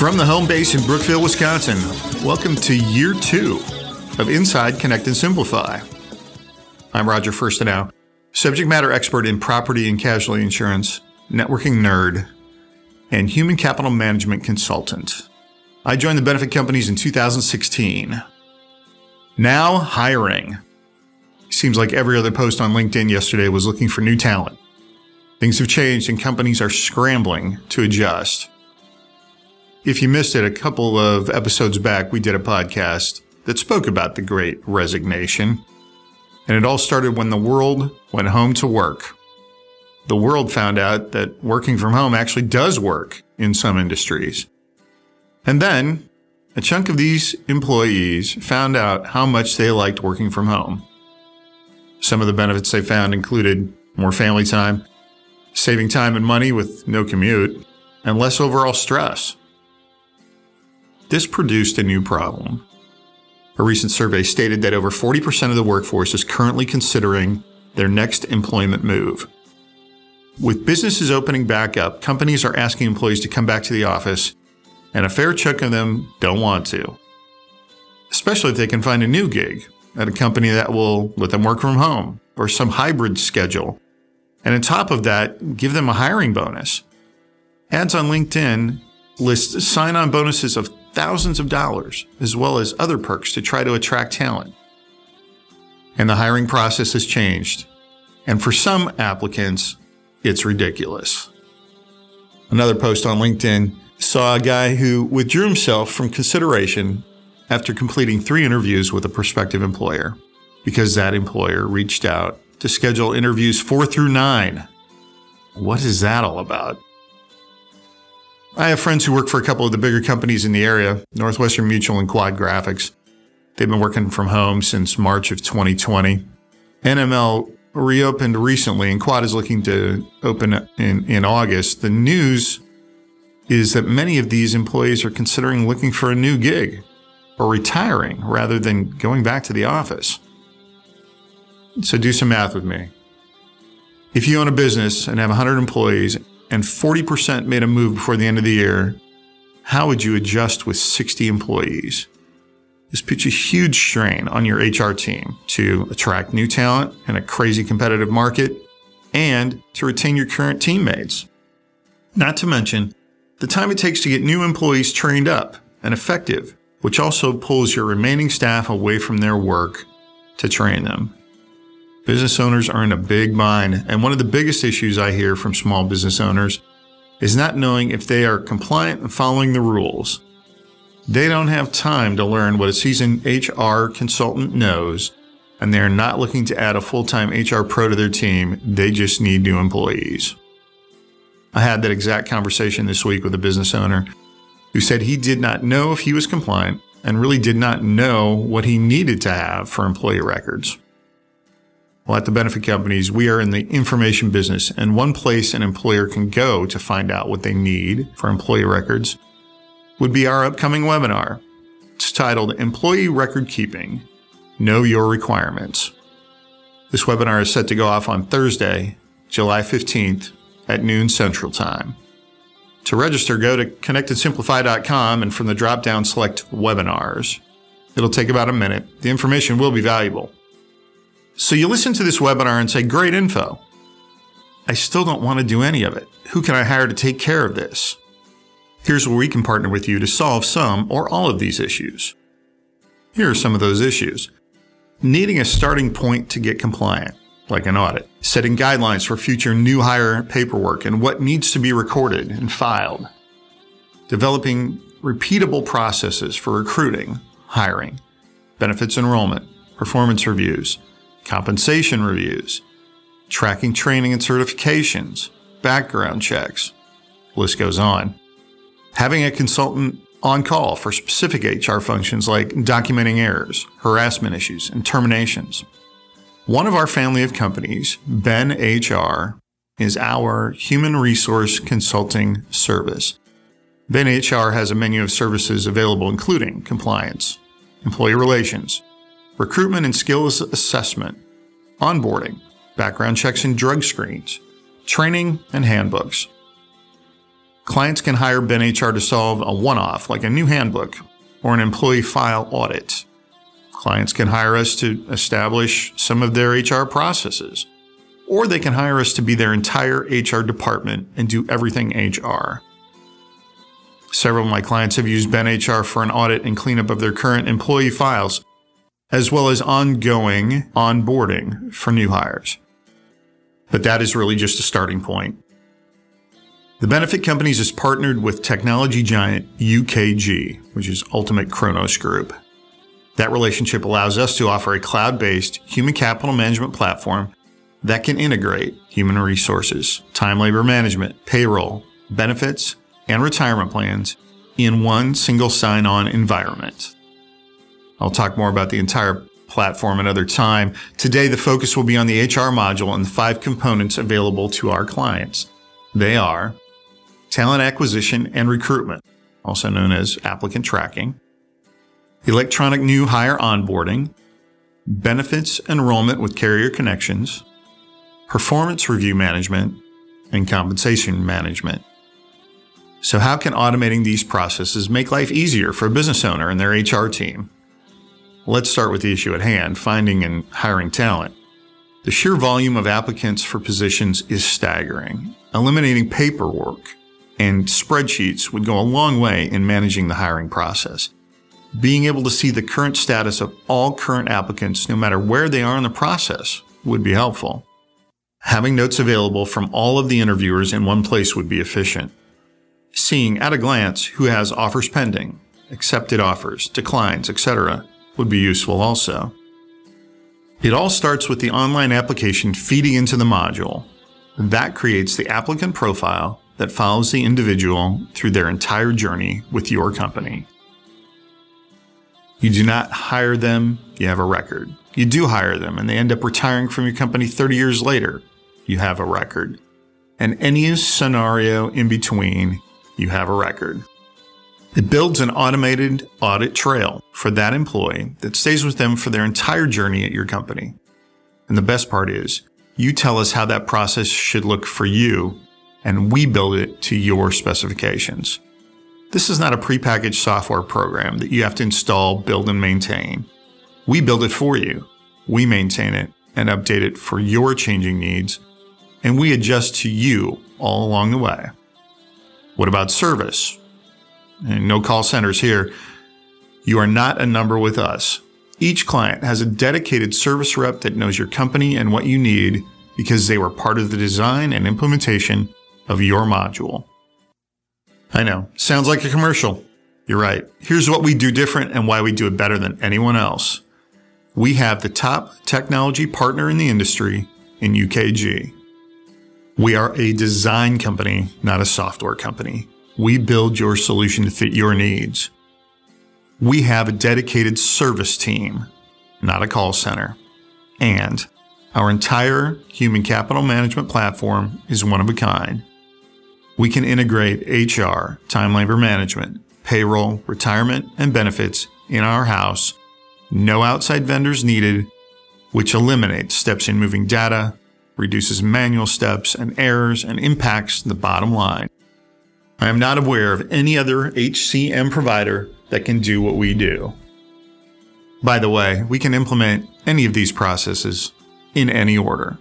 From the home base in Brookville, Wisconsin, welcome to Year 2 of Inside Connect and Simplify. I'm Roger Firstenow, subject matter expert in property and casualty insurance, networking nerd, and human capital management consultant. I joined the benefit companies in 2016. Now hiring. Seems like every other post on LinkedIn yesterday was looking for new talent. Things have changed and companies are scrambling to adjust. If you missed it, a couple of episodes back, we did a podcast that spoke about the Great Resignation. And it all started when the world went home to work. The world found out that working from home actually does work in some industries. And then a chunk of these employees found out how much they liked working from home. Some of the benefits they found included more family time, saving time and money with no commute, and less overall stress. This produced a new problem. A recent survey stated that over 40% of the workforce is currently considering their next employment move. With businesses opening back up, companies are asking employees to come back to the office, and a fair chunk of them don't want to. Especially if they can find a new gig at a company that will let them work from home or some hybrid schedule. And on top of that, give them a hiring bonus. Ads on LinkedIn list sign-on bonuses of thousands of dollars, as well as other perks to try to attract talent. And the hiring process has changed. And for some applicants, it's ridiculous. Another post on LinkedIn saw a guy who withdrew himself from consideration after completing 3 interviews with a prospective employer because that employer reached out to schedule interviews 4 through 9. What is that all about? I have friends who work for a couple of the bigger companies in the area, Northwestern Mutual and Quad Graphics. They've been working from home since March of 2020. NML reopened recently, and Quad is looking to open in August. The news is that many of these employees are considering looking for a new gig or retiring rather than going back to the office. So do some math with me. If you own a business and have 100 employees and 40% made a move before the end of the year, how would you adjust with 60 employees? This puts a huge strain on your HR team to attract new talent in a crazy competitive market and to retain your current teammates. Not to mention the time it takes to get new employees trained up and effective, which also pulls your remaining staff away from their work to train them. Business owners are in a big bind, and one of the biggest issues I hear from small business owners is not knowing if they are compliant and following the rules. They don't have time to learn what a seasoned HR consultant knows, and they're not looking to add a full-time HR pro to their team. They just need new employees. I had that exact conversation this week with a business owner who said he did not know if he was compliant and really did not know what he needed to have for employee records. Well, at the benefit companies, we are in the information business, and one place an employer can go to find out what they need for employee records would be our upcoming webinar. It's titled Employee Record Keeping: Know Your Requirements. This webinar is set to go off on Thursday, July 15th at noon Central Time. To register, go to connectandsimplify.com and from the drop-down select Webinars. It'll take about a minute. The information will be valuable. So you listen to this webinar and say, great info. I still don't want to do any of it. Who can I hire to take care of this? Here's where we can partner with you to solve some or all of these issues. Here are some of those issues. Needing a starting point to get compliant, like an audit. Setting guidelines for future new hire paperwork and what needs to be recorded and filed. Developing repeatable processes for recruiting, hiring, benefits enrollment, performance reviews, compensation reviews, tracking training and certifications, background checks. The list goes on. Having a consultant on call for specific HR functions like documenting errors, harassment issues, and terminations. One of our family of companies, Ben HR, is our human resource consulting service. Ben HR has a menu of services available including compliance, employee relations, recruitment and skills assessment, onboarding, background checks and drug screens, training and handbooks. Clients can hire Ben HR to solve a one-off, like a new handbook or an employee file audit. Clients can hire us to establish some of their HR processes, or they can hire us to be their entire HR department and do everything HR. Several of my clients have used Ben HR for an audit and cleanup of their current employee files, as well as ongoing onboarding for new hires. But that is really just a starting point. The Benefit Companies is partnered with technology giant UKG, which is Ultimate Kronos Group. That relationship allows us to offer a cloud-based human capital management platform that can integrate human resources, time labor management, payroll, benefits, and retirement plans in one single sign-on environment. I'll talk more about the entire platform another time. Today, the focus will be on the HR module and the 5 components available to our clients. They are talent acquisition and recruitment, also known as applicant tracking, electronic new hire onboarding, benefits enrollment with carrier connections, performance review management, and compensation management. So how can automating these processes make life easier for a business owner and their HR team? Let's start with the issue at hand, finding and hiring talent. The sheer volume of applicants for positions is staggering. Eliminating paperwork and spreadsheets would go a long way in managing the hiring process. Being able to see the current status of all current applicants, no matter where they are in the process, would be helpful. Having notes available from all of the interviewers in one place would be efficient. Seeing at a glance who has offers pending, accepted offers, declines, etc. would be useful also. It all starts with the online application feeding into the module. That creates the applicant profile that follows the individual through their entire journey with your company. You do not hire them, you have a record. You do hire them and they end up retiring from your company 30 years later, you have a record. And any scenario in between, you have a record. It builds an automated audit trail for that employee that stays with them for their entire journey at your company. And the best part is, you tell us how that process should look for you, and we build it to your specifications. This is not a prepackaged software program that you have to install, build, and maintain. We build it for you. We maintain it and update it for your changing needs, and we adjust to you all along the way. What about service? And no call centers here. You are not a number with us. Each client has a dedicated service rep that knows your company and what you need because they were part of the design and implementation of your module. I know, sounds like a commercial. You're right. Here's what we do different and why we do it better than anyone else. We have the top technology partner in the industry in UKG. We are a design company, not a software company. We build your solution to fit your needs. We have a dedicated service team, not a call center. And our entire human capital management platform is one of a kind. We can integrate HR, time labor management, payroll, retirement, and benefits in our house. No outside vendors needed, which eliminates steps in moving data, reduces manual steps and errors, and impacts the bottom line. I am not aware of any other HCM provider that can do what we do. By the way, we can implement any of these processes in any order.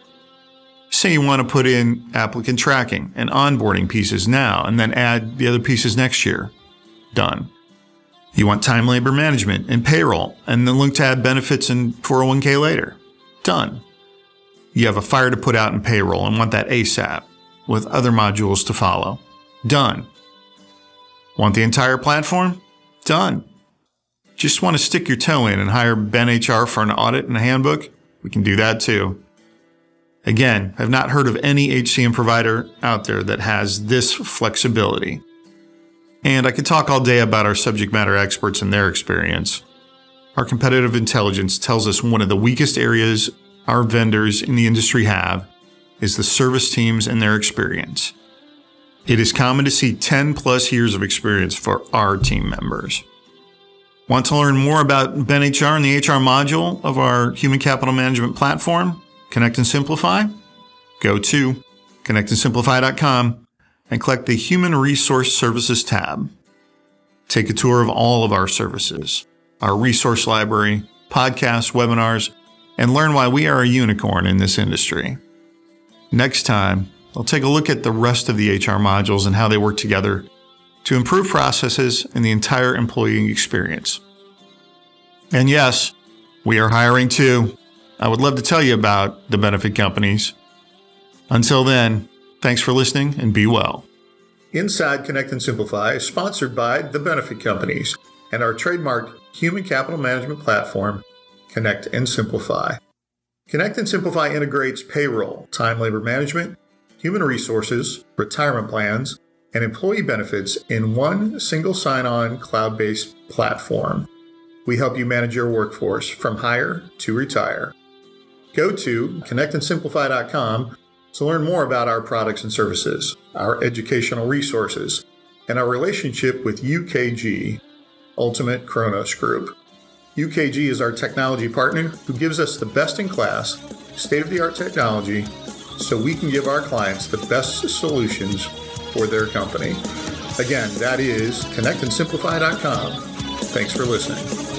Say you want to put in applicant tracking and onboarding pieces now and then add the other pieces next year. Done. You want time labor management and payroll and then look to add benefits and 401k later. Done. You have a fire to put out in payroll and want that ASAP with other modules to follow. Done. Want the entire platform? Done. Just want to stick your toe in and hire Ben HR for an audit and a handbook? We can do that too. Again, I've not heard of any HCM provider out there that has this flexibility. And I could talk all day about our subject matter experts and their experience. Our competitive intelligence tells us one of the weakest areas our vendors in the industry have is the service teams and their experience. It is common to see 10 plus years of experience for our team members. Want to learn more about Ben HR and the HR module of our human capital management platform, Connect and Simplify? Go to connectandsimplify.com and click the Human Resource Services tab. Take a tour of all of our services, our resource library, podcasts, webinars, and learn why we are a unicorn in this industry. Next time, I'll take a look at the rest of the HR modules and how they work together to improve processes and the entire employee experience. And yes, we are hiring too. I would love to tell you about the benefit companies. Until then, thanks for listening and be well. Inside Connect and Simplify is sponsored by the benefit companies and our trademarked human capital management platform, Connect and Simplify. Connect and Simplify integrates payroll, time labor management, human resources, retirement plans, and employee benefits in one single sign-on cloud-based platform. We help you manage your workforce from hire to retire. Go to connectandsimplify.com to learn more about our products and services, our educational resources, and our relationship with UKG, Ultimate Kronos Group. UKG is our technology partner who gives us the best-in-class, state-of-the-art technology so we can give our clients the best solutions for their company. Again, that is connectandsimplify.com. Thanks for listening.